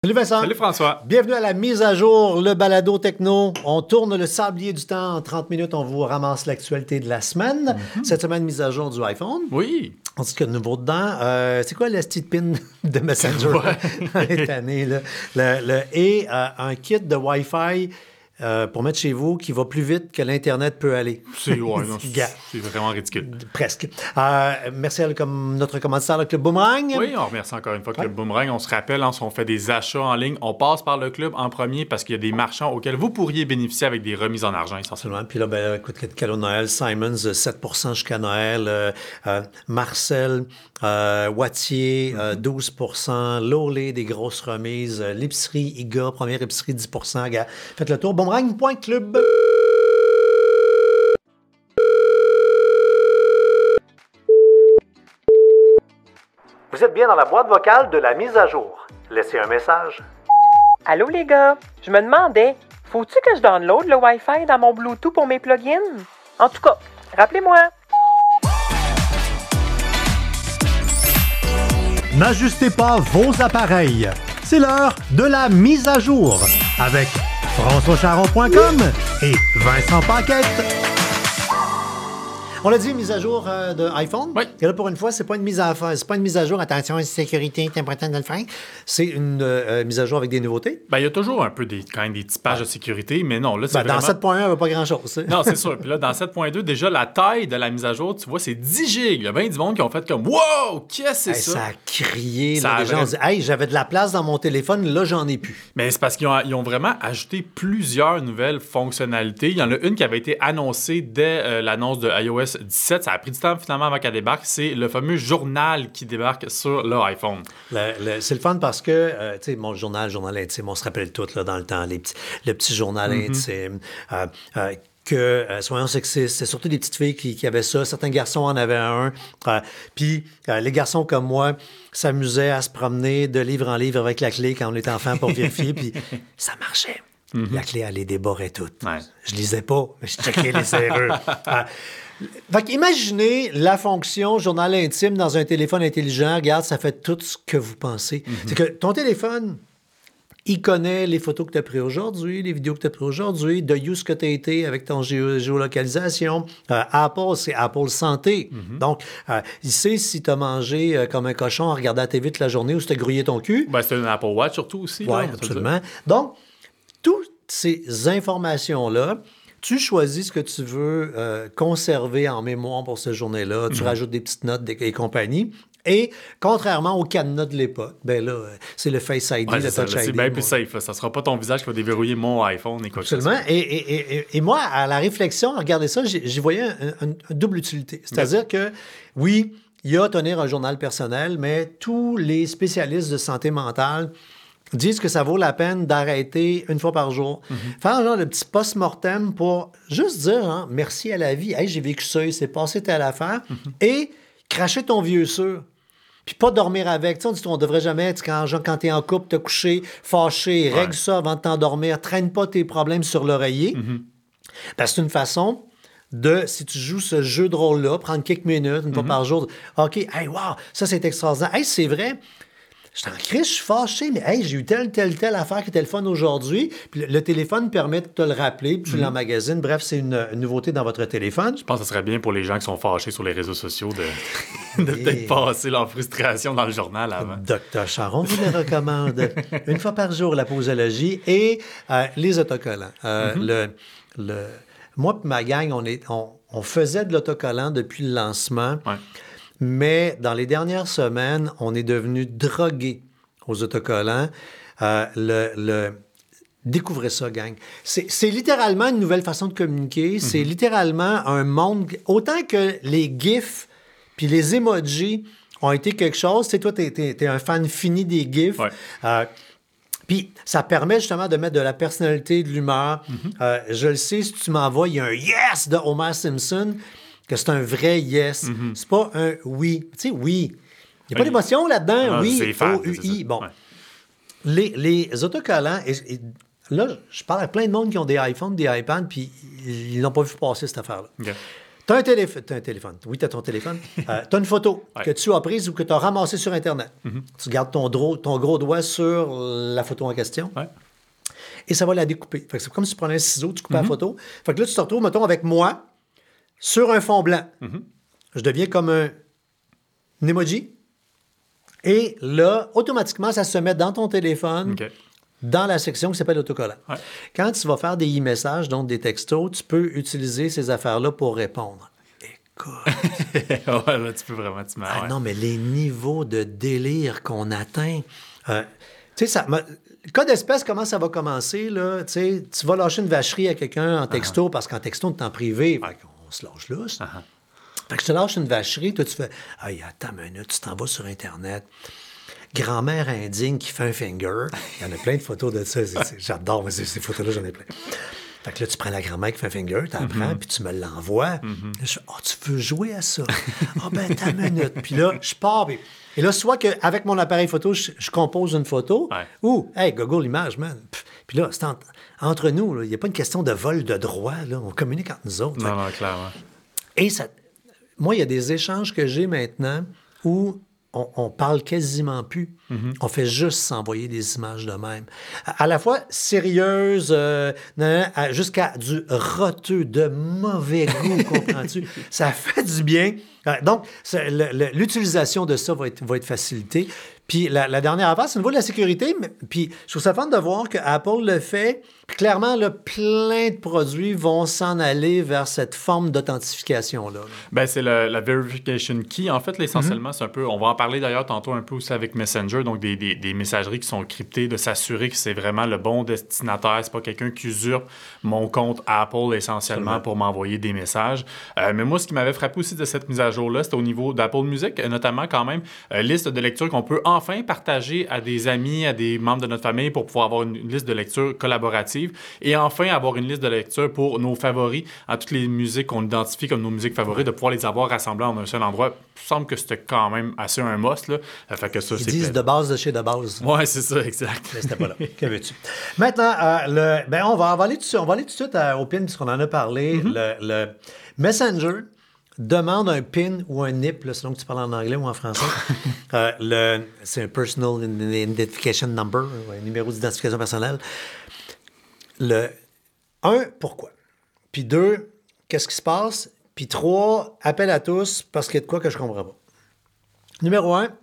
Salut Vincent. Salut François. Bienvenue à la mise à jour, le balado techno. On tourne le sablier du temps. En 30 minutes, on vous ramasse l'actualité de la semaine. Cette semaine, mise à jour du iPhone. Oui. On dit qu'il y a de nouveau dedans. C'est quoi la petite pin de Messenger cette année? Là? Et un kit de Wi-Fi pour mettre chez vous qui va plus vite que l'Internet peut aller. C'est vraiment ridicule. Presque. Merci à notre commanditaire, le Club Boomerang. Oui, on remercie encore une fois Club Boomerang. On se rappelle, si on fait des achats en ligne, on passe par le club en premier parce qu'il y a des marchands auxquels vous pourriez bénéficier avec des remises en argent, essentiellement. Puis là, écoute, cadeau Noël, Simons, 7% jusqu'à Noël, Marcel, Wattier, 12%, Lolé, des grosses remises, l'épicerie IGA, première épicerie, 10%. Gars. Faites le tour, boomerang.club. Vous êtes bien dans la boîte vocale de la mise à jour. Laissez un message. Allô les gars, je me demandais, faut-tu que je download le Wi-Fi dans mon Bluetooth pour mes plugins? En tout cas, rappelez-moi. N'ajustez pas vos appareils. C'est l'heure de la mise à jour avec FrançoisCharron.com et Vincent Paquette. On l'a dit, mise à jour de iPhone. Oui. Et là, pour une fois, c'est pas une mise à jour. Attention, sécurité, c'est important de le faire. C'est une mise à jour avec des nouveautés. Ben, il y a toujours un peu quand même des petits pages de sécurité, mais non, là, c'est Dans vraiment... 7.1, il n'y a pas grand-chose. Non, c'est sûr. Puis là, dans 7.2, déjà, la taille de la mise à jour, tu vois, c'est 10 gigs. Il y a bien du monde qui ont fait comme « Wow! Qu'est-ce que c'est ça? » Ça a crié. Ça Là, a les gens ont dit « Hey, j'avais de la place dans mon téléphone, là, j'en ai plus. » Mais c'est parce qu'ils ont vraiment ajouté plusieurs nouvelles fonctionnalités. Il y en a une qui avait été annoncée dès l'annonce de iOS 17. Ça a pris du temps finalement avant qu'elle débarque. C'est le fameux journal qui débarque sur le iPhone. C'est le fun parce que, tu sais, mon journal intime, on se rappelle tout là, dans le temps, le petit journal intime. Soyons sexistes, c'est surtout des petites filles qui avaient ça. Certains garçons en avaient un. Puis les garçons comme moi s'amusaient à se promener de livre en livre avec la clé quand on était enfant pour vérifier. Puis ça marchait. La clé, elle les déborait toutes. Ouais. Je lisais pas, mais je checkais les serrures. Fait qu'imaginez la fonction journal intime dans un téléphone intelligent. Regarde, ça fait tout ce que vous pensez. C'est que ton téléphone, il connaît les photos que tu as prises aujourd'hui, les vidéos que tu as prises aujourd'hui, de où ce que tu as été avec ton géolocalisation. Apple, c'est Apple Santé. Donc, il sait si tu as mangé comme un cochon en regardant la TV toute la journée ou si tu as grouillé ton cul. Ben, c'est un Apple Watch surtout aussi. Oui, absolument. Donc, toutes ces informations-là, tu choisis ce que tu veux conserver en mémoire pour cette journée-là. Tu rajoutes des petites notes et compagnie. Et contrairement au cadenas de l'époque, ben là, c'est le Face ID, Ouais, le Touch ID. C'est bien plus safe. Ça ne sera pas ton visage qui va déverrouiller mon iPhone et quoi que ce soit. Absolument. Et moi, à la réflexion, à regarder ça, j'y voyais une double utilité. C'est-à-dire que, oui, il y a tenir un journal personnel, mais tous les spécialistes de santé mentale disent que ça vaut la peine d'arrêter une fois par jour. Faire un genre de petit post-mortem pour juste dire merci à la vie. Hey, j'ai vécu ça, il s'est passé telle affaire. Et cracher ton vieux sûr. Puis pas dormir avec. Tu sais, on dit qu'on devrait jamais, quand t'es en couple, te coucher fâché, règle ça avant de t'endormir, traîne pas tes problèmes sur l'oreiller. Parce que c'est une façon de, si tu joues ce jeu de rôle-là, prendre quelques minutes, une fois par jour, OK, hey, wow, ça c'est extraordinaire. Hey, c'est vrai. Je suis en crise, je suis fâché, mais hey, j'ai eu telle affaire qui était le fun aujourd'hui. Puis le téléphone permet de te le rappeler, puis tu l'emmagasines. Bref, c'est une nouveauté dans votre téléphone. Je pense que ce serait bien pour les gens qui sont fâchés sur les réseaux sociaux de peut-être passer leur frustration dans le journal avant. Docteur Charron vous les recommande une fois par jour, la posologie et les autocollants. Moi et ma gang, on faisait de l'autocollant depuis le lancement. Ouais. Mais dans les dernières semaines, on est devenu drogué aux autocollants. Découvrez ça, gang. C'est littéralement une nouvelle façon de communiquer. C'est littéralement un monde... Autant que les GIFs puis les emojis ont été quelque chose. Tu sais, toi, t'es un fan fini des GIFs. Ouais. Puis ça permet justement de mettre de la personnalité, de l'humeur. Je le sais, si tu m'envoies, il y a un « yes » de Homer Simpson, que c'est un vrai « yes ». C'est pas un « oui ». Tu sais, oui. Il n'y a pas d'émotion là-dedans. Oui, c'est fan, O-U-I. Bon. Ouais. Les autocollants... Et là, je parle à plein de monde qui ont des iPhones, des iPads, puis ils n'ont pas vu passer cette affaire-là. Okay. Tu as un téléphone. Oui, tu as ton téléphone. Tu as une photo que tu as prise ou que tu as ramassée sur Internet. Tu gardes ton gros doigt sur la photo en question. Ouais. Et ça va la découper. Fait que c'est comme si tu prenais un ciseau, tu coupais la photo. Fait que là, tu te retrouves, mettons, avec moi sur un fond blanc. Je deviens comme un emoji. Et là, automatiquement, ça se met dans ton téléphone, dans la section qui s'appelle autocollant. Ouais. Quand tu vas faire des e-messages, donc des textos, tu peux utiliser ces affaires-là pour répondre. Écoute. Ouais, là, tu peux vraiment t'y mettre. Non, mais les niveaux de délire qu'on atteint. Tu sais, ça. Le cas d'espèce, comment ça va commencer, là? Tu vas lâcher une vacherie à quelqu'un en texto, parce qu'en texto, on est en privé. On se lâche lousse. Fait que je te lâche une vacherie, toi, tu fais « Hey, attends une minute, tu t'en vas sur Internet. Grand-mère indigne qui fait un finger. » Il y en a plein de photos de ça. J'adore, ces photos-là, j'en ai plein. Fait que là, tu prends la grand-mère qui fait un finger, tu apprends, puis tu me l'envoies. Je fais « Oh, tu veux jouer à ça? Ah, ben, attends une minute. » Puis là, je pars. Et là, soit qu'avec mon appareil photo, je compose une photo, ou « Hey, Google l'image, man. » Puis là, c'est entre nous, il n'y a pas une question de vol de droit. Là. On communique entre nous autres. Non, clairement. Et ça... Moi, il y a des échanges que j'ai maintenant où on parle quasiment plus. On fait juste s'envoyer des images de même. À la fois sérieuses, jusqu'à du roteux, de mauvais goût, comprends-tu? Ça fait du bien. Donc, l'utilisation de ça va être facilitée. Puis la dernière affaire, c'est au niveau de la sécurité. Puis je trouve ça fun de voir que Apple le fait. Puis clairement, là, plein de produits vont s'en aller vers cette forme d'authentification-là. Ben, c'est la verification key. En fait, là, essentiellement, c'est un peu... On va en parler d'ailleurs tantôt un peu aussi avec Messenger, donc des messageries qui sont cryptées, de s'assurer que c'est vraiment le bon destinataire. C'est pas quelqu'un qui usurpe mon compte Apple essentiellement pour m'envoyer des messages. Mais moi, ce qui m'avait frappé aussi de cette mise à jour-là, c'était au niveau d'Apple Music, notamment quand même, liste de lecture qu'on peut enfin partager à des amis, à des membres de notre famille pour pouvoir avoir une liste de lecture collaborative et enfin avoir une liste de lecture pour nos favoris, à toutes les musiques qu'on identifie comme nos musiques favorites, de pouvoir les avoir rassemblées en un seul endroit. Il me semble que c'était quand même assez un must, là. Fait que ça, ils disent de base de chez de base. Oui, c'est ça, exact. Mais c'était pas là. Que veux-tu? Maintenant, on va aller tout de suite au PIN, puisqu'on en a parlé. Le Messenger demande un PIN ou un NIP, là, selon que tu parles en anglais ou en français. C'est un Personal Identification Number, un numéro d'identification personnelle. Pourquoi? Puis 2, qu'est-ce qui se passe? Puis 3, appel à tous parce qu'il y a de quoi que je ne comprends pas. Numéro 1,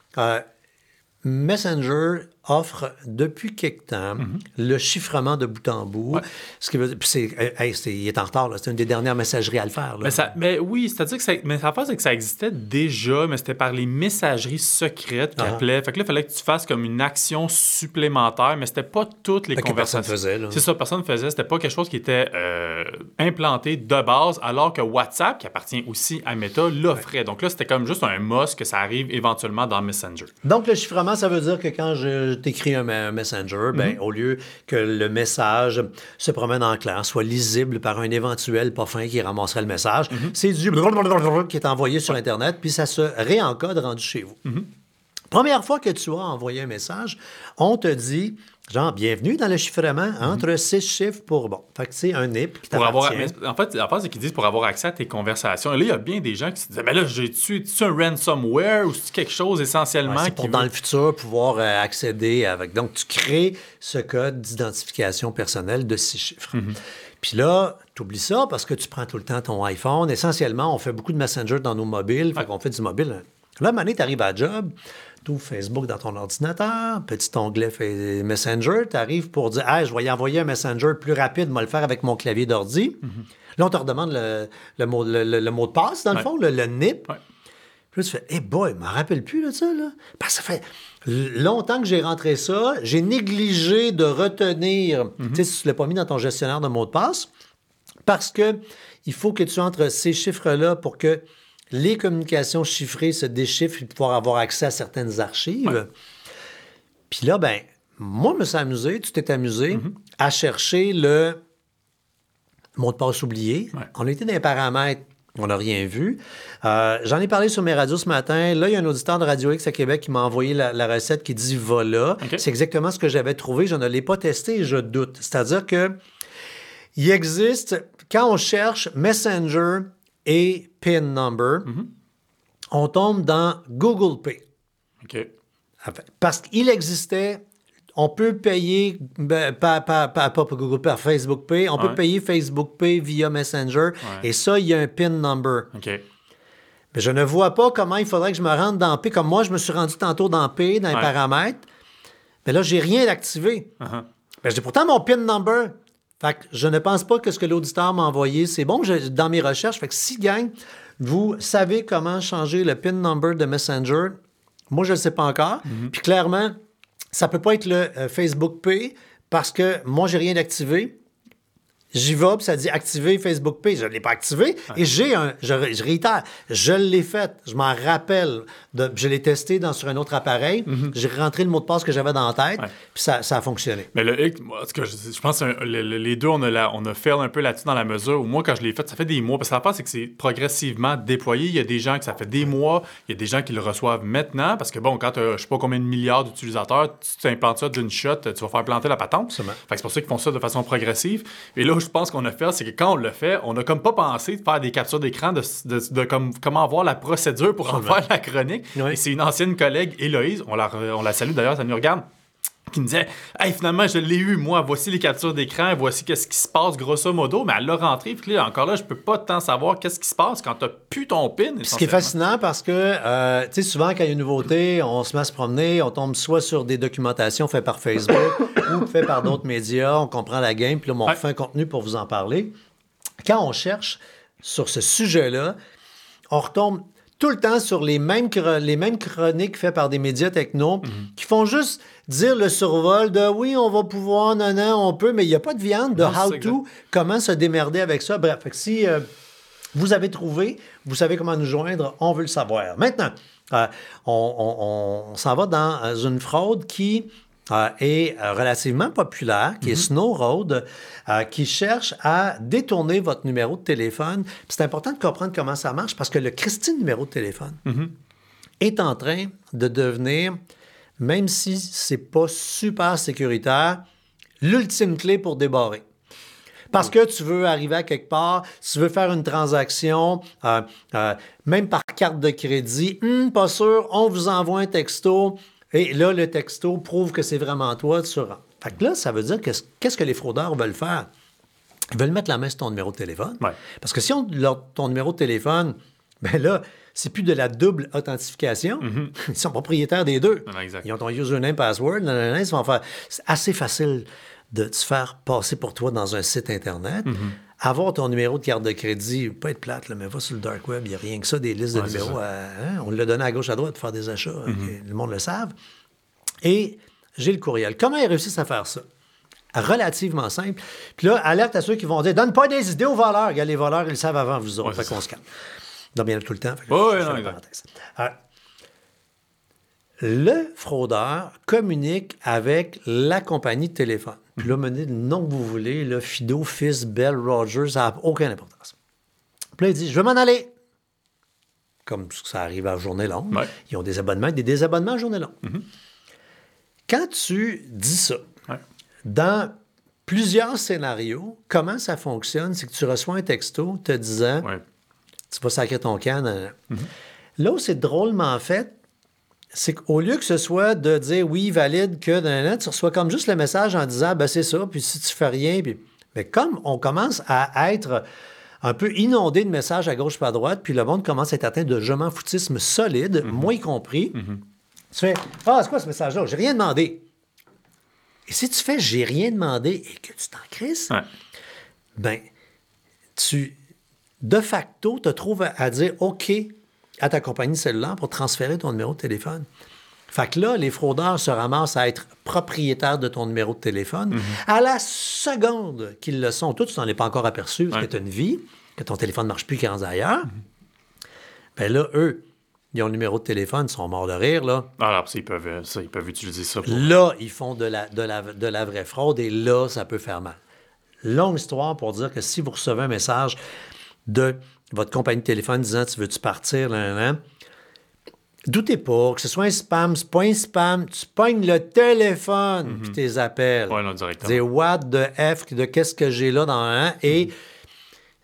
Messenger offre depuis quelque temps le chiffrement de bout en bout. Ce qui veut dire, il est en retard, là. C'est une des dernières messageries à le faire. Là. Mais oui, c'est-à-dire que la phase, c'est que ça existait déjà, mais c'était par les messageries secrètes qui appelaient. Fait que là, il fallait que tu fasses comme une action supplémentaire, mais c'était pas toutes les conversations. Que personne faisait, là. C'est ça, personne faisait. C'était pas quelque chose qui était implanté de base, alors que WhatsApp, qui appartient aussi à Meta, l'offrait. Donc là, c'était comme juste un must que ça arrive éventuellement dans Messenger. Donc, le chiffrement, ça veut dire que quand je t'écris un Messenger, au lieu que le message se promène en clair, soit lisible par un éventuel pas fin qui ramasserait le message, c'est du qui est envoyé sur Internet, puis ça se réencode rendu chez vous. Première fois que tu as envoyé un message, on te dit, genre, bienvenue dans le chiffrement entre 6 chiffres pour... Bon, fait que c'est un NIP qui t'appartient. En fait, la phase, c'est qu'ils disent pour avoir accès à tes conversations. Et là, il y a bien des gens qui se disent, mais là, j'ai-tu un ransomware ou c'est quelque chose essentiellement c'est pour, dans le futur, pouvoir accéder avec... Donc, tu crées ce code d'identification personnelle de 6 chiffres. Puis là, tu oublies ça parce que tu prends tout le temps ton iPhone. Essentiellement, on fait beaucoup de Messenger dans nos mobiles. Fait qu'on fait du mobile. Là, à un moment donné, tu arrives à la job, tu ouvres Facebook dans ton ordinateur, petit onglet Messenger, tu arrives pour dire « Hey, je vais y envoyer un Messenger plus rapide, je vais le faire avec mon clavier d'ordi. Là, on te redemande le mot de passe, dans le fond, le NIP. Puis là, tu fais « Hey boy, je m'en rappelle plus de ça, là. » Parce que ça fait longtemps que j'ai rentré ça, j'ai négligé de retenir, tu sais, si tu ne l'as pas mis dans ton gestionnaire de mots de passe, parce que il faut que tu entres ces chiffres-là pour que les communications chiffrées se déchiffrent et pouvoir avoir accès à certaines archives. Puis là, moi, je me suis amusé, tu t'es amusé à chercher le mot de passe oublié. On a été dans les paramètres, on n'a rien vu. J'en ai parlé sur mes radios ce matin. Là, il y a un auditeur de Radio X à Québec qui m'a envoyé la recette qui dit « voilà ». C'est exactement ce que j'avais trouvé. Je ne l'ai pas testé et je doute. C'est-à-dire que il existe, quand on cherche Messenger et PIN number, on tombe dans Google Pay. OK. Parce qu'il existait, on peut payer, pas pour Google Pay, par Facebook Pay, on peut payer Facebook Pay via Messenger, et ça, il y a un PIN number. OK. Mais je ne vois pas comment il faudrait que je me rende dans Pay, comme moi, je me suis rendu tantôt dans Pay, dans les paramètres, mais là, j'ai rien d'activé. Ben, j'ai pourtant mon PIN number. Fait que je ne pense pas que ce que l'auditeur m'a envoyé, c'est bon. Dans mes recherches, fait que si, gang, vous savez comment changer le PIN number de Messenger, moi, je ne le sais pas encore. Puis clairement, ça ne peut pas être le Facebook Pay parce que moi, j'ai rien d'activé. J'y vais, puis ça dit activer Facebook Pay. Je ne l'ai pas activé. Et je réitère, je l'ai fait. Je m'en rappelle. Je l'ai testé sur un autre appareil. J'ai rentré le mot de passe que j'avais dans la tête, puis ça a fonctionné. Mais le hic, moi, je pense que les deux, on a fait un peu là-dessus dans la mesure où moi, quand je l'ai fait, ça fait des mois. Parce que l'affaire, c'est que c'est progressivement déployé. Il y a des gens que ça fait des mois. Il y a des gens qui le reçoivent maintenant. Parce que bon, quand tu as, je sais pas combien de milliards d'utilisateurs, tu t'implantes ça d'une shot, tu vas faire planter la patente. Fait que c'est pour ça qu'ils font ça de façon progressive. Et là, je pense qu'on a fait, c'est que quand on l'a fait, on n'a comme pas pensé de faire des captures d'écran de comment voir la procédure pour en faire la chronique. Et c'est une ancienne collègue, Héloïse, on la salue d'ailleurs, ça nous regarde, qui me disait « Hey, finalement, je l'ai eu, moi. Voici les captures d'écran, voici qu'est-ce qui se passe, grosso modo. » Mais elle l'a rentré. Puis là, encore là, je peux pas tant savoir qu'est-ce qui se passe quand tu n'as plus ton PIN. Ce qui est fascinant parce que, tu sais, souvent, quand il y a une nouveauté, on se met à se promener, on tombe soit sur des documentations faites par Facebook ou faites par d'autres médias, on comprend la game, puis là, on refait un contenu pour vous en parler. Quand on cherche sur ce sujet-là, on retombe tout le temps sur les mêmes chroniques faites par des médias techno qui font juste dire le survol de oui, on va pouvoir, non, on peut, mais il n'y a pas de viande de how-to, comment se démerder avec ça. Bref, fait que si vous avez trouvé, vous savez comment nous joindre, on veut le savoir. Maintenant, on s'en va dans une fraude qui est relativement populaire, qui est Snow Road, qui cherche à détourner votre numéro de téléphone. Puis c'est important de comprendre comment ça marche parce que le Christine numéro de téléphone est en train de devenir, même si c'est pas super sécuritaire, l'ultime clé pour débarrer. Parce que tu veux arriver à quelque part, tu veux faire une transaction, même par carte de crédit, pas sûr, on vous envoie un texto. Et là, le texto prouve que c'est vraiment toi, tu rends. Fait que là, ça veut dire qu'est-ce que les fraudeurs veulent faire? Ils veulent mettre la main sur ton numéro de téléphone. Parce que si on ton numéro de téléphone, bien là, c'est plus de la double authentification. Ils sont propriétaires des deux. Ils ont ton username, password, ils vont faire... C'est assez facile de te faire passer pour toi dans un site Internet. Avoir ton numéro de carte de crédit, pas être plate, là, mais va sur le dark web, il n'y a rien que ça, des listes de numéros. On l'a donné à gauche, à droite pour faire des achats. Le monde le savent. Et j'ai le courriel. Comment ils réussissent à faire ça? Relativement simple. Puis là, alerte à ceux qui vont dire « Donne pas des idées aux voleurs. » Regarde, les voleurs, ils le savent avant vous autres. Fait qu'on se calme. Donc, bien tout le temps. Le fraudeur communique avec la compagnie de téléphone. Puis là, menez le nom que vous voulez, là, Fido, Fils, Bell, Rogers, ça n'a aucune importance. Puis là, il dit, je vais m'en aller. Comme ça arrive à journée longue. Ils ont des abonnements, des désabonnements à journée longue. Quand tu dis ça, dans plusieurs scénarios, comment ça fonctionne, c'est que tu reçois un texto te disant, tu vas sacrer ton camp. Là où c'est drôlement fait, c'est qu'au lieu que ce soit de dire oui, valide que tu reçois comme juste le message en disant ben c'est ça, puis si tu fais rien, puis mais comme on commence à être un peu inondé de messages à gauche pas à droite, puis le monde commence à être atteint de je m'en foutisme solide, moi y compris, tu fais c'est quoi ce message-là? J'ai rien demandé. Et si tu fais j'ai rien demandé et que tu t'en crisses, ben tu de facto te trouves à dire OK à ta compagnie cellulaire pour transférer ton numéro de téléphone. Fait que là, les fraudeurs se ramassent à être propriétaires de ton numéro de téléphone. À la seconde qu'ils le sont, toi, tu t'en es pas encore aperçu parce que tu as une vie, que ton téléphone ne marche plus qu'il rentre ailleurs. Bien là, eux, ils ont le numéro de téléphone, ils sont morts de rire, là. Alors, ils peuvent utiliser ça. Là, ils font de la vraie fraude et là, ça peut faire mal. Longue histoire pour dire que si vous recevez un message de votre compagnie de téléphone disant « Tu veux-tu partir? » Doutez pas que ce soit un spam, c'est pas un spam. Tu pognes le téléphone puis tes appels. Ouais, non, directement. Dis « What the F? De qu'est-ce que j'ai là dans un? » Et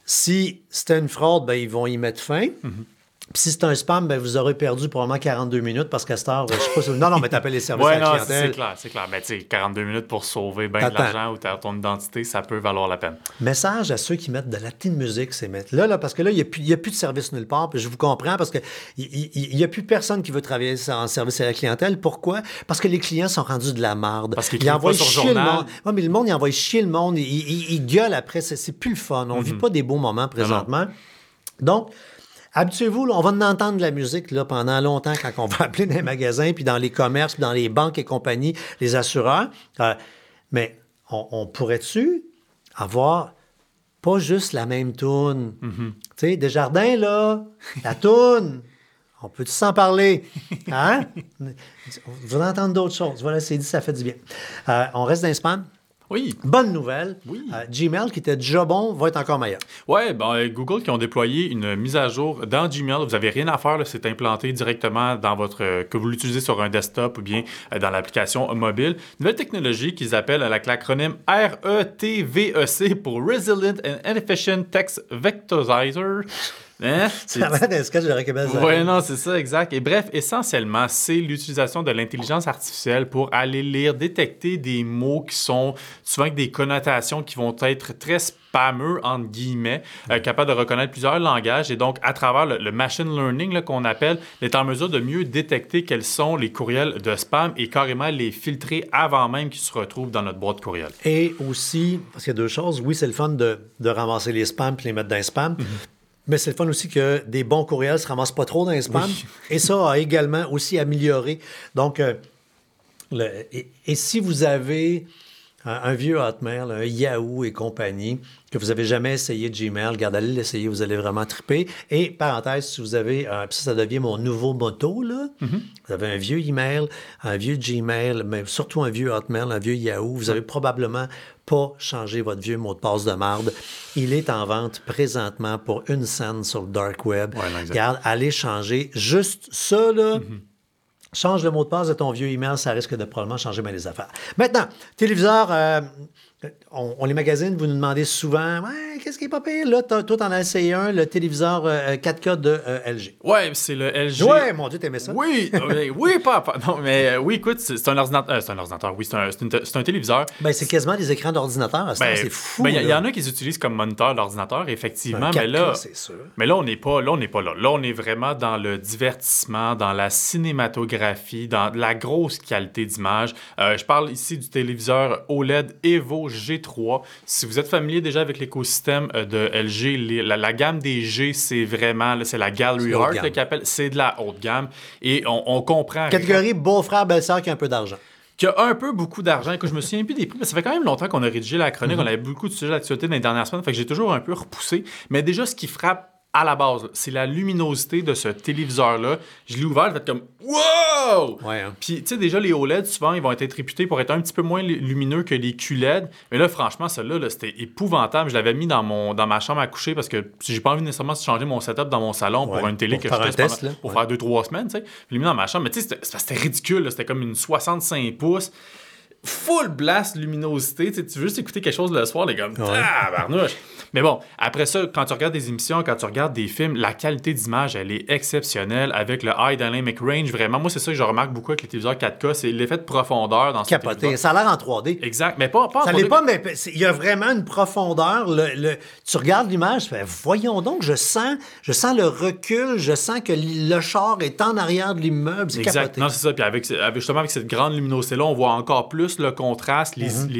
Si c'était une fraude, ben, ils vont y mettre fin. Puis si c'est un spam, ben, vous aurez perdu probablement 42 minutes parce qu'à cette heure, je sais pas si... Non, mais t'appelles les services à la clientèle. C'est clair. Mais tu sais, 42 minutes pour sauver bien de l'argent ou ton identité, ça peut valoir la peine. Message à ceux qui mettent de la petite musique, c'est mettre là, parce que là, il n'y a plus de service nulle part. Puis je vous comprends parce qu'il n'y a plus personne qui veut travailler en service à la clientèle. Pourquoi? Parce que les clients sont rendus de la marde. Parce qu'ils envoient chier le monde. Oui, mais le monde, il envoie chier le monde. Il gueule après. C'est plus le fun. On ne vit pas des beaux moments présentement. Non. Donc, habituez-vous, là, on va en entendre de la musique là, pendant longtemps quand on va appeler dans les magasins, puis dans les commerces, puis dans les banques et compagnie, les assureurs. Mais on pourrait-tu avoir pas juste la même toune? Tu sais, Desjardins, là, la toune, on peut-tu s'en parler? Hein? Vous allez entendre d'autres choses. Voilà, c'est dit, ça fait du bien. On reste dans les spams. Oui. Bonne nouvelle. Oui. Gmail, qui était déjà bon, va être encore meilleur. Oui, Google qui ont déployé une mise à jour dans Gmail. Vous n'avez rien à faire, là, c'est implanté directement dans votre... que vous l'utilisez sur un desktop ou bien dans l'application mobile. Nouvelle technologie qu'ils appellent avec l'acronyme RETVEC pour Resilient and Efficient Text Vectorizer. Hein? Ça va être un sketch de Rockabelle. Oui, non, c'est ça, exact. Et bref, essentiellement, c'est l'utilisation de l'intelligence artificielle pour aller lire, détecter des mots qui sont souvent avec des connotations qui vont être très spammeux, entre guillemets, capable de reconnaître plusieurs langages. Et donc, à travers le machine learning là, qu'on appelle, est en mesure de mieux détecter quels sont les courriels de spam et carrément les filtrer avant même qu'ils se retrouvent dans notre boîte courriel. Et aussi, parce qu'il y a deux choses. Oui, c'est le fun de ramasser les spams et les mettre dans les spams. Mais c'est le fun aussi que des bons courriels ne se ramassent pas trop dans les spams. Oui. Et ça a également aussi amélioré. Donc, et si vous avez un vieux Hotmail, un Yahoo et compagnie, que vous n'avez jamais essayé de Gmail, regardez, allez l'essayer, vous allez vraiment triper. Et parenthèse, si vous avez, ça devient mon nouveau motto, là. Vous avez un vieux email, un vieux Gmail, mais surtout un vieux Hotmail, un vieux Yahoo, vous avez probablement pas changé votre vieux mot de passe de marde. Il est en vente présentement pour 1 cent sur le dark web. Ouais, regarde, allez changer juste ça, là. Change le mot de passe de ton vieux email, ça risque de probablement changer bien les affaires. Maintenant, téléviseur, on les magazine, vous nous demandez souvent, ouais, qu'est-ce qui est pas pire? Là, toi, t'en as essayé un, le téléviseur 4K de LG. Oui, c'est le LG. Oui, mon Dieu, t'aimais ça? Oui, oui, pas. Non, mais oui, écoute, c'est un ordinateur. C'est un ordinateur, oui, c'est un téléviseur. Ben, c'est quasiment des écrans d'ordinateur. C'est fou. Ben, il y en a qui les utilisent comme moniteur d'ordinateur, effectivement. 4K, mais là, c'est sûr. Mais là, on n'est pas là. Là, on est vraiment dans le divertissement, dans la cinématographie, dans la grosse qualité d'image. Je parle ici du téléviseur OLED Evo G3. Si vous êtes familier déjà avec l'écosystème de LG, la gamme des G, c'est vraiment, là, c'est la Gallery Art qu'ils appellent. C'est de la haute gamme. Et on comprend... Catégorie beau-frère, belle-sœur qui a un peu d'argent. Qui a un peu beaucoup d'argent. Et que je me souviens plus des prix, mais ça fait quand même longtemps qu'on a rédigé la chronique. On avait beaucoup de sujets d'actualité dans les dernières semaines. Fait que j'ai toujours un peu repoussé. Mais déjà, ce qui frappe à la base, c'est la luminosité de ce téléviseur-là. Je l'ai ouvert, j'ai fait comme « Wow! » Ouais, hein. Puis, tu sais, déjà, les OLED, souvent, ils vont être réputés pour être un petit peu moins lumineux que les QLED. Mais là, franchement, celui-là, là, c'était épouvantable. Je l'avais mis dans ma chambre à coucher parce que j'ai pas envie nécessairement de changer mon setup dans mon salon pour une télé que je teste pour faire 2-3 semaines, tu sais. Je l'ai mis dans ma chambre. Mais tu sais, c'était ridicule. Là. C'était comme une 65 pouces. Full blast luminosité, tu veux juste écouter quelque chose le soir, les gars, barnouche. Mais bon, après ça, quand tu regardes des émissions, quand tu regardes des films, la qualité d'image, elle est exceptionnelle avec le High Dynamic Range. Vraiment, moi, c'est ça que je remarque beaucoup avec les téléviseurs 4K, c'est l'effet de profondeur dans ce téléviseur. Ça a l'air en 3D. Exact, mais pas en 3D. Ça l'est pas, mais il y a vraiment une profondeur. Tu regardes l'image, voyons donc, je sens le recul, je sens que le char est en arrière de l'immeuble. C'est exact. Capoté. Non, c'est ça. Puis justement, avec cette grande luminosité-là, on voit encore plus le contraste.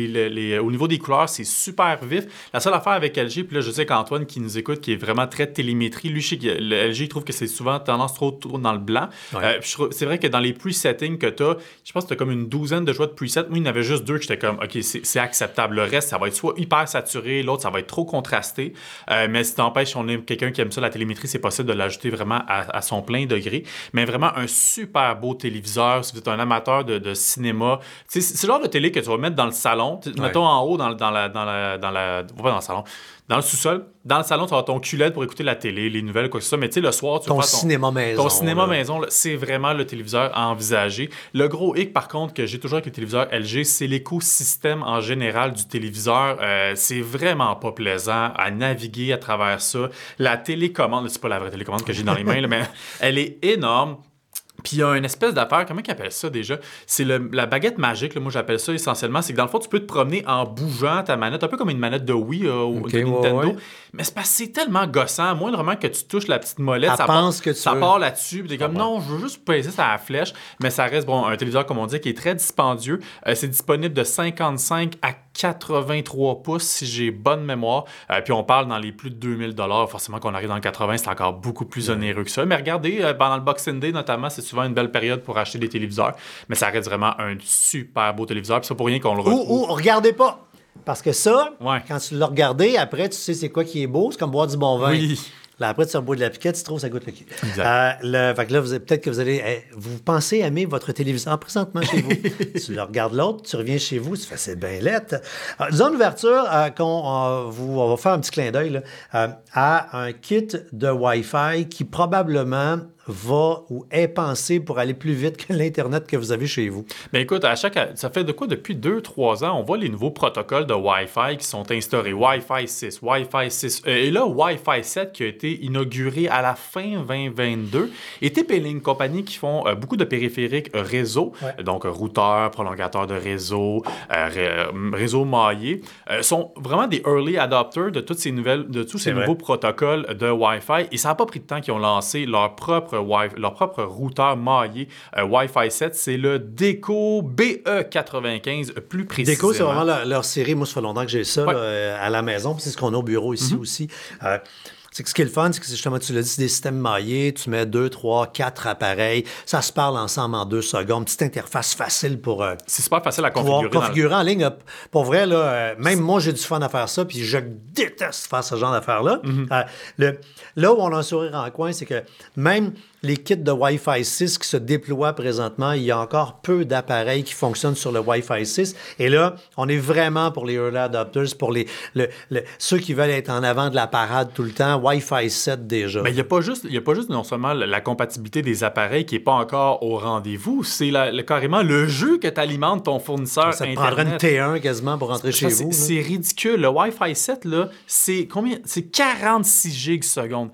Au niveau des couleurs, c'est super vif. La seule affaire avec LG, puis là, je sais qu'Antoine qui nous écoute, qui est vraiment très télémétrie, lui, je sais que le LG, il trouve que c'est souvent tendance trop dans le blanc. Ouais. C'est vrai que dans les presettings que tu as, je pense que tu as comme une douzaine de choix de presets. Moi, il y en avait juste 2 que j'étais comme, OK, c'est acceptable. Le reste, ça va être soit hyper saturé, l'autre, ça va être trop contrasté. Mais si t'empêches, on est quelqu'un qui aime ça, la télémétrie, c'est possible de l'ajouter vraiment à son plein degré. Mais vraiment, un super beau téléviseur. Si vous êtes un amateur de cinéma, c'est le genre de télé que tu vas mettre dans le salon, mettons en haut pas dans le salon, dans le sous-sol. Dans le salon, tu vas avoir ton QLED pour écouter la télé, les nouvelles, quoi que ce soit. Mais tu sais, le soir, tu vas Ton faire cinéma maison. Ton cinéma maison, là, c'est vraiment le téléviseur à envisager. Le gros hic, par contre, que j'ai toujours avec les téléviseurs LG, c'est l'écosystème en général du téléviseur. C'est vraiment pas plaisant à naviguer à travers ça. La télécommande, c'est pas la vraie télécommande que j'ai dans les mains, là, mais elle est énorme. Puis il y a une espèce d'affaire, comment ils appellent ça déjà? C'est la baguette magique, là, moi j'appelle ça essentiellement. C'est que dans le fond, tu peux te promener en bougeant ta manette, un peu comme une manette de Wii ou de Nintendo. Ouais. Mais c'est parce que c'est tellement gossant. Moindrement que tu touches la petite molette, ça part là-dessus. Puis t'es comme, non, je veux juste peser sur la flèche. Mais ça reste, bon, un téléviseur, comme on dit, qui est très dispendieux. C'est disponible de 55 à 83 pouces, si j'ai bonne mémoire. Puis on parle dans les plus de 2000 $. Forcément qu'on arrive dans le 80, c'est encore beaucoup plus onéreux que ça. Mais regardez, pendant le Boxing Day notamment, c'est souvent une belle période pour acheter des téléviseurs. Mais ça reste vraiment un super beau téléviseur. Puis c'est pour rien qu'on le retrouve. Ou regardez pas! Parce que ça, quand tu l'as regardé, après, tu sais c'est quoi qui est beau. C'est comme boire du bon vin. Oui. Là, après, tu rebois de la piquette, tu trouves ça goûte le cul. Fait que là, peut-être que vous allez... vous pensez aimer votre téléviseur présentement chez vous. Tu le regardes l'autre, tu reviens chez vous, tu fais c'est bien lettre. Disons l'ouverture, on va faire un petit clin d'œil là, à un kit de Wi-Fi qui probablement va ou est pensé pour aller plus vite que l'Internet que vous avez chez vous. Bien écoute, ça fait de quoi depuis 2-3 ans, on voit les nouveaux protocoles de Wi-Fi qui sont instaurés. Wi-Fi 6, Wi-Fi 6, et là, Wi-Fi 7 qui a été inauguré à la fin 2022. Et TP-Link, compagnie qui font beaucoup de périphériques réseau, donc routeurs, prolongateurs de réseau, réseau maillé, sont vraiment des early adopters de toutes ces tous ces nouveaux protocoles de Wi-Fi. Et ça n'a pas pris de temps qu'ils ont lancé leur propre routeur maillé Wi-Fi 7, c'est le Deco BE95 plus précisément. Deco, c'est vraiment leur série. Moi, ça fait longtemps que j'ai ça là, à la maison. Puis c'est ce qu'on a au bureau ici aussi. C'est que ce qui est le fun, c'est que justement, tu l'as dit, c'est des systèmes maillés. Tu mets 2, 3, 4 appareils. Ça se parle ensemble en 2 secondes. Petite interface facile pour... c'est super facile à configurer. Configurer en ligne. Pour vrai, là, même moi, j'ai du fun à faire ça. Puis je déteste faire ce genre d'affaires-là. Là où on a un sourire en coin, c'est que même les kits de Wi-Fi 6 qui se déploient présentement, il y a encore peu d'appareils qui fonctionnent sur le Wi-Fi 6. Et là, on est vraiment pour les early adopters, pour ceux qui veulent être en avant de la parade tout le temps. Wi-Fi 7 déjà. Mais il n'y a pas juste non seulement la compatibilité des appareils qui n'est pas encore au rendez-vous, c'est carrément le jeu que tu alimentes ton fournisseur ça Internet. Ça te prendrait une T1 quasiment pour rentrer chez vous. C'est ridicule. Le Wi-Fi 7, là, c'est combien? C'est 46 gigs seconde.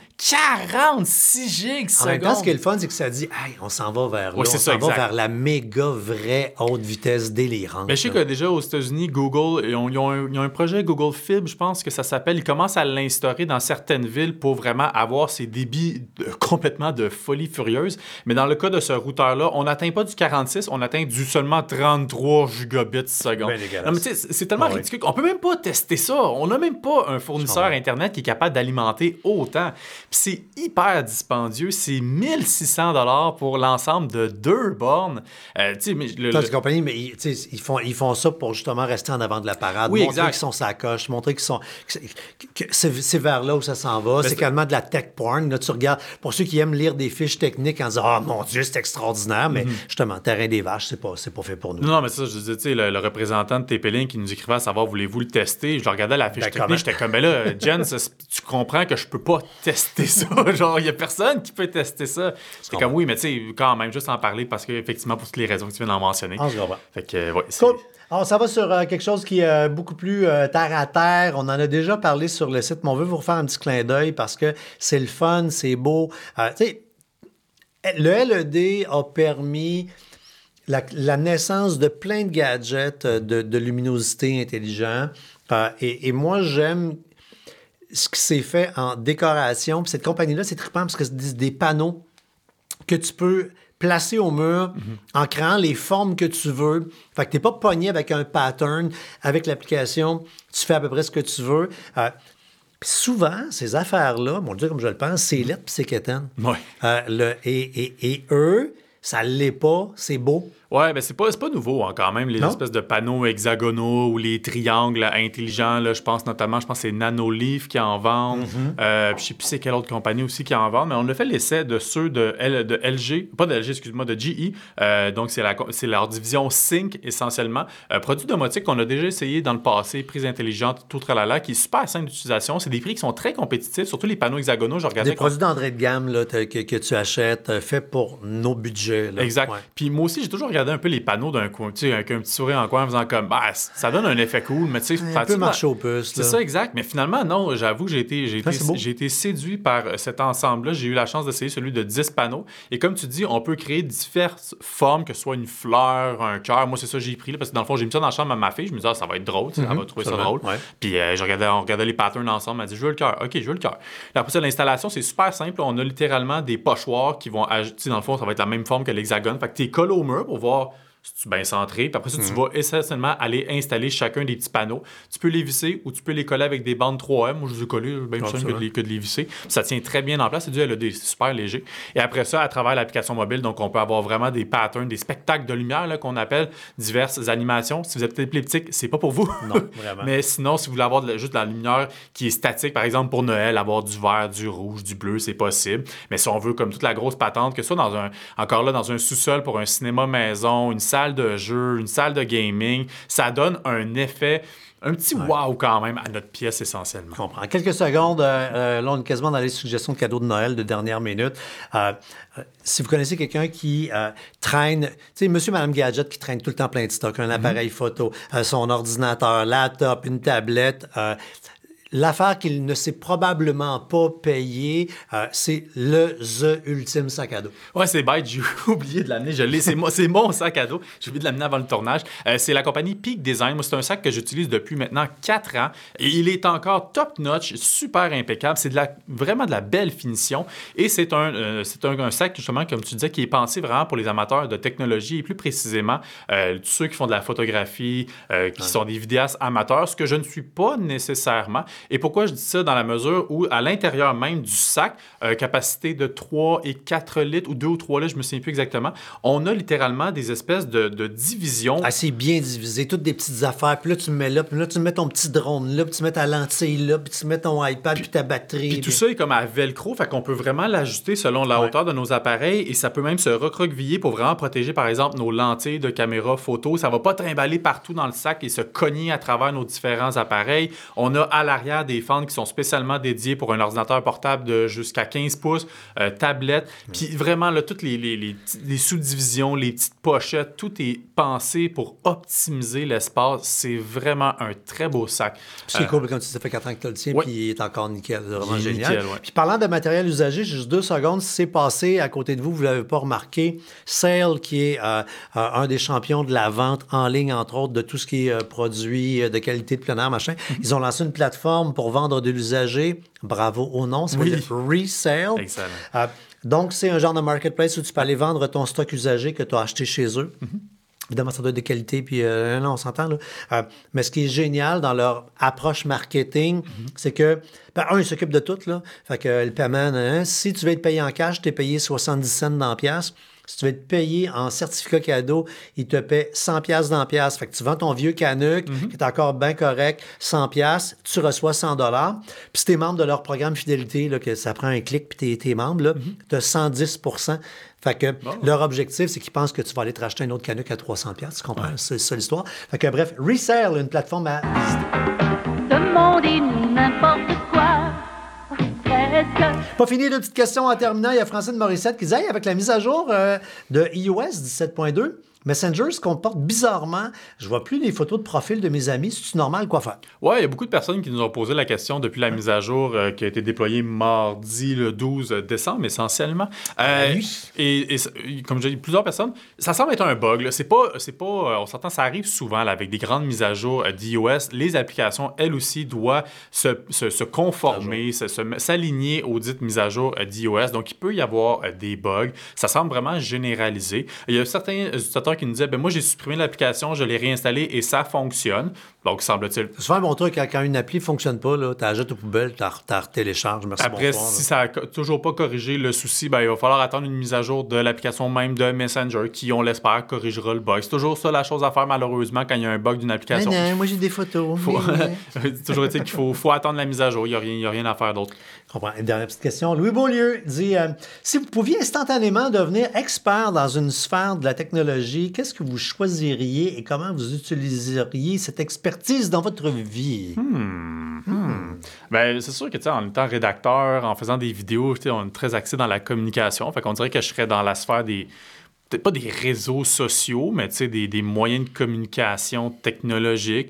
46 gigs seconde! En même temps, ce qui est le fun, c'est que ça dit, hey, on s'en va vers là. On s'en va vers la méga vraie haute vitesse délirante. Mais je sais que déjà aux États-Unis, Google, ils ont un projet Google Fibre, je pense que ça s'appelle. Ils commencent à l'instaurer dans certaines villes pour vraiment avoir ces débits complètement de folie furieuse. Mais dans le cas de ce routeur-là, on n'atteint pas du 46, on atteint du seulement 33 gigabits seconde. Non, mais tu sais, c'est tellement ridicule qu'on peut même pas tester ça. On n'a même pas un fournisseur Internet qui est capable d'alimenter autant. Puis c'est hyper dispendieux. C'est 1600 $ pour l'ensemble de 2 bornes. Compagnie, mais ils font ça pour justement rester en avant de la parade. Oui, montrer qu'ils sont sa coche, montrer que c'est vers là où ça s'en va. C'est carrément de la tech porn. Là, tu regardes, pour ceux qui aiment lire des fiches techniques en disant « Ah, mon Dieu, c'est extraordinaire », mais justement, terrain des vaches, c'est pas fait pour nous. Non, mais ça, je disais, tu sais, le représentant de TP-Link qui nous écrivait à savoir « Voulez-vous le tester? » Je regardais la fiche technique, j'étais comme « Mais là, Jen, tu comprends que je peux pas tester ça. Genre, il y a personne qui peut tester ça. » C'est comme « Oui, mais tu sais, quand même, juste en parler parce qu'effectivement, pour toutes les raisons que tu viens d'en mentionner. » Je comprends. Fait que, ouais, cool. Alors, ça va sur quelque chose qui est beaucoup plus terre à terre. On en a déjà parlé sur le site, mais on veut vous refaire un petit clin d'œil parce que c'est le fun, c'est beau. Tu sais, le LED a permis la naissance de plein de gadgets de luminosité intelligent. Et moi, j'aime ce qui s'est fait en décoration. Puis cette compagnie-là, c'est trippant parce que c'est des panneaux que tu peux placer au mur en créant les formes que tu veux. Fait que tu n'es pas pogné avec un pattern. Avec l'application, tu fais à peu près ce que tu veux. Puis souvent, ces affaires-là, bon, dire comme je le pense, c'est lettre puis c'est quétaine. Ouais. Et eux, ça ne l'est pas, c'est beau. Ouais, ben c'est pas nouveau quand même, les espèces de panneaux hexagonaux ou les triangles intelligents. Là, je pense que c'est Nanoleaf qui en vendent. Puis je sais plus c'est quelle autre compagnie aussi qui en vend, mais on a fait l'essai de ceux de LG, pas de LG, excuse-moi, de GE. Donc c'est leur division Sync essentiellement. Produit domotique qu'on a déjà essayé dans le passé, prise intelligente, tout tralala, qui est super simple d'utilisation. C'est des prix qui sont très compétitifs, surtout les panneaux hexagonaux. Je regardais des produits d'entrée de gamme là, que tu achètes, faits pour nos budgets. Là. Exact. Ouais. Puis moi aussi, j'ai toujours regardé un peu les panneaux d'un coin, tu sais, avec un petit sourire en coin en faisant comme, ça donne un effet cool, mais tu sais, un peu marché aux puces. C'est ça, exact. Mais finalement, non, j'avoue que j'ai été séduit par cet ensemble-là. J'ai eu la chance d'essayer celui de 10 panneaux. Et comme tu dis, on peut créer diverses formes, que ce soit une fleur, un cœur. Moi, c'est ça que j'ai pris, là, parce que dans le fond, j'ai mis ça dans la chambre à ma fille. Je me disais, ça va être drôle, elle va trouver ça drôle. Ouais. Puis on regardait les patterns ensemble. Elle m'a dit, je veux le cœur. OK, je veux le cœur. Après ça, l'installation, c'est super simple. On a littéralement des pochoirs qui vont ajouter, dans le fond, ça va être la même forme que l'hexagone. Fait que tu colles au mur pour voir si tu es bien centré. Puis après ça, tu vas essentiellement aller installer chacun des petits panneaux. Tu peux les visser ou tu peux les coller avec des bandes 3M. Moi, je les ai collés, bien simple que de les visser. Puis ça tient très bien en place. C'est du LED, c'est super léger. Et après ça, à travers l'application mobile, donc on peut avoir vraiment des patterns, des spectacles de lumière là, qu'on appelle diverses animations. Si vous êtes épileptique, c'est pas pour vous. Non, vraiment. Mais sinon, si vous voulez avoir juste de la lumière qui est statique, par exemple pour Noël, avoir du vert, du rouge, du bleu, c'est possible. Mais si on veut comme toute la grosse patente, que ce soit dans un sous-sol pour un cinéma maison, une salle de jeu, une salle de gaming, ça donne un effet, un petit wow quand même à notre pièce essentiellement. Je comprends. En quelques secondes, là, on est quasiment dans les suggestions de cadeaux de Noël de dernière minute. Si vous connaissez quelqu'un qui traîne, tu sais, monsieur, madame Gadget qui traîne tout le temps plein de stock, un appareil photo, son ordinateur, laptop, une tablette, l'affaire qu'il ne sait probablement pas payer, c'est The Ultime sac à dos. Ouais, c'est bête, j'ai oublié de l'amener. Je l'ai, c'est mon sac à dos. J'ai oublié de l'amener avant le tournage. C'est la compagnie Peak Design. Moi, c'est un sac que j'utilise depuis maintenant 4 ans. Et il est encore top-notch, super impeccable. C'est vraiment de la belle finition. Et c'est un sac, justement, comme tu disais, qui est pensé vraiment pour les amateurs de technologie et plus précisément tous ceux qui font de la photographie, qui sont des vidéastes amateurs, ce que je ne suis pas nécessairement. Et pourquoi je dis ça? Dans la mesure où, à l'intérieur même du sac, capacité de 3 et 4 litres, ou 2 ou 3 litres, je ne me souviens plus exactement, on a littéralement des espèces de divisions. Ah, c'est bien divisé, toutes des petites affaires. Puis là, tu mets là, puis là, tu mets ton petit drone là, puis tu mets ta lentille là, puis tu mets ton iPad, puis ta batterie. Puis tout ça est comme à velcro, fait qu'on peut vraiment l'ajuster selon la hauteur de nos appareils, et ça peut même se recroqueviller pour vraiment protéger, par exemple, nos lentilles de caméra photo. Ça ne va pas trimballer partout dans le sac et se cogner à travers nos différents appareils. On a à l'arrière des fentes qui sont spécialement dédiées pour un ordinateur portable de jusqu'à 15 pouces, tablette. Puis vraiment, là, toutes les sous-divisions, les petites pochettes, tout est pensé pour optimiser l'espace. C'est vraiment un très beau sac. Puis c'est cool, comme tu dis, ça fait 4 ans que tu le tiens, puis il est encore nickel. C'est vraiment génial. Nickel, ouais. Puis parlant de matériel usagé, juste 2 secondes, si c'est passé à côté de vous, vous ne l'avez pas remarqué, Sale, qui est un des champions de la vente en ligne, entre autres, de tout ce qui est produit de qualité de plein air, machin. Ils ont lancé une plateforme pour vendre de l'usager. Bravo au nom, ça veut dire Resale. Excellent. Donc, c'est un genre de marketplace où tu peux aller vendre ton stock usagé que tu as acheté chez eux. Évidemment, ça doit être de qualité, puis là, on s'entend. Là. Mais ce qui est génial dans leur approche marketing, c'est que, ils s'occupent de tout. Là. Fait que le paiement, si tu veux être payé en cash, tu es payé 70 cents dans la pièce. Si tu veux être payé en certificat cadeau, il te paie 100 pièces dans la pièce. Fait que tu vends ton vieux Canuck, qui est encore bien correct, 100 pièces, tu reçois 100 $. Puis si tu es membre de leur programme fidélité, là, que ça prend un clic, puis tu es membre, là, tu as 110 %. Fait que leur objectif, c'est qu'ils pensent que tu vas aller te racheter un autre Canuck à 300 pièces. Tu comprends? Ouais. C'est ça l'histoire. Fait que bref, Resale, une plateforme à visiter. Demandez n'importe quoi. Pas fini, 2 petites questions en terminant. Il y a Francine Morissette qui disait, avec la mise à jour de iOS 17.2, Messenger se comporte bizarrement. Je vois plus les photos de profil de mes amis. C'est-tu normal, quoi faire? Oui, il y a beaucoup de personnes qui nous ont posé la question depuis la mise à jour qui a été déployée mardi, le 12 décembre, essentiellement. Et comme j'ai dit, plusieurs personnes, ça semble être un bug. Là. C'est pas, on s'entend, ça arrive souvent là, avec des grandes mises à jour d'iOS. Les applications, elles aussi, doivent se conformer, s'aligner aux dites mises à jour d'iOS. Donc, il peut y avoir des bugs. Ça semble vraiment généralisé. Il y a certains utilisateurs qui nous disaient, moi, j'ai supprimé l'application, je l'ai réinstallée et ça fonctionne. Donc, semble-t-il. C'est souvent un bon truc, quand une appli ne fonctionne pas, tu la jettes aux poubelles, tu la télécharges. Merci, Après, bonsoir, si ça n'a toujours pas corrigé le souci, ben, il va falloir attendre une mise à jour de l'application même de Messenger qui, on l'espère, corrigera le bug. C'est toujours ça la chose à faire, malheureusement, quand il y a un bug d'une application. Non, moi j'ai des photos. Toujours est-il qu'il faut attendre la mise à jour. Il n'y a rien à faire d'autre. Je comprends. Une dernière petite question. Louis Beaulieu dit si vous pouviez instantanément devenir expert dans une sphère de la technologie, qu'est-ce que vous choisiriez et comment vous utiliseriez cette expertise dans votre vie? Ben, c'est sûr que, en étant rédacteur, en faisant des vidéos, on est très axé dans la communication. Fait qu'on dirait que je serais dans la sphère des... Peut-être pas des réseaux sociaux, mais des moyens de communication technologiques.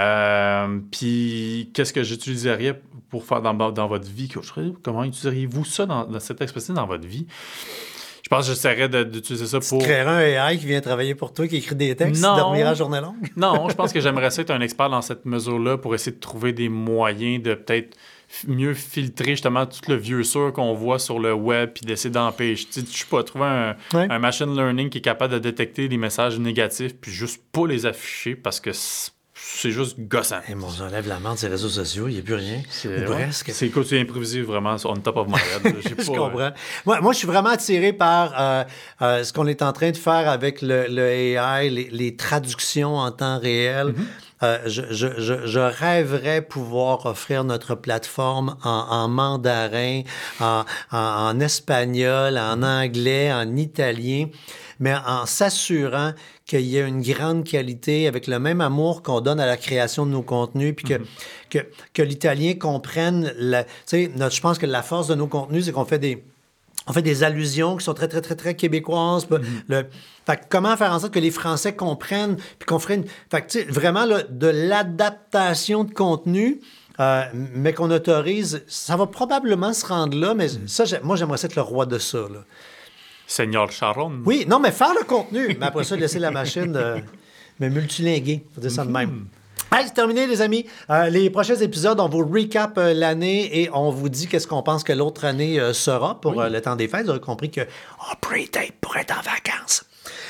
Puis, qu'est-ce que j'utiliserais pour faire dans votre vie? Comment utiliseriez-vous ça dans cette expertise dans votre vie? Je pense que j'essaierais d'utiliser ça pour... Tu créerais un AI qui vient travailler pour toi, qui écrit des textes, Non. dormir à journée longue? Non, je pense que j'aimerais ça être un expert dans cette mesure-là pour essayer de trouver des moyens de peut-être mieux filtrer justement tout le vieux sûr qu'on voit sur le web puis d'essayer d'empêcher. Je sais pas, trouver un machine learning qui est capable de détecter les messages négatifs puis juste pas les afficher parce que c'est juste gossant. Hey, mon Dieu, enlève la main de ces réseaux sociaux, il n'y a plus rien. Ou presque. C'est quoi, tu improvisé vraiment on top of my head. Je comprends. Moi, je suis vraiment attiré par ce qu'on est en train de faire avec le AI, les traductions en temps réel. Je rêverais pouvoir offrir notre plateforme en mandarin, en espagnol, en anglais, en italien, mais en s'assurant qu'il y a une grande qualité avec le même amour qu'on donne à la création de nos contenus, puis que l'italien comprenne... je pense que la force de nos contenus, c'est qu'on fait des allusions qui sont très, très, très, très québécoises. Fait que comment faire en sorte que les Français comprennent, puis qu'on ferait vraiment là, de l'adaptation de contenu, mais qu'on autorise. Ça va probablement se rendre là, mais ça, moi, j'aimerais être le roi de ça. Là. Seigneur Charon. Oui, non, mais faire le contenu, mais après ça, laisser la machine me multilinguer, faut dire ça de même. Hey, c'est terminé, les amis. Les prochains épisodes, on vous recap l'année et on vous dit qu'est-ce qu'on pense que l'autre année sera pour le temps des fêtes. Vous aurez compris que pre-tape pour être en vacances.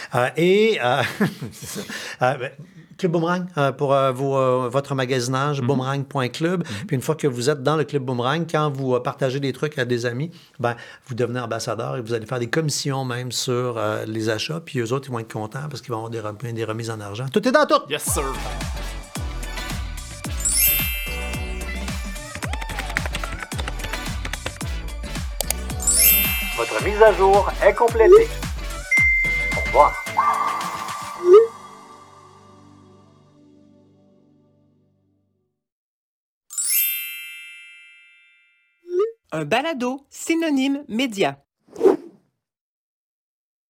Club Boomerang pour votre magasinage, boomerang.club. Puis une fois que vous êtes dans le Club Boomerang, quand vous partagez des trucs à des amis, vous devenez ambassadeur et vous allez faire des commissions même sur les achats. Puis eux autres, ils vont être contents parce qu'ils vont avoir des remises en argent. Tout est dans tout! Yes, sir! Votre mise à jour est complétée. Au revoir. Un balado synonyme média.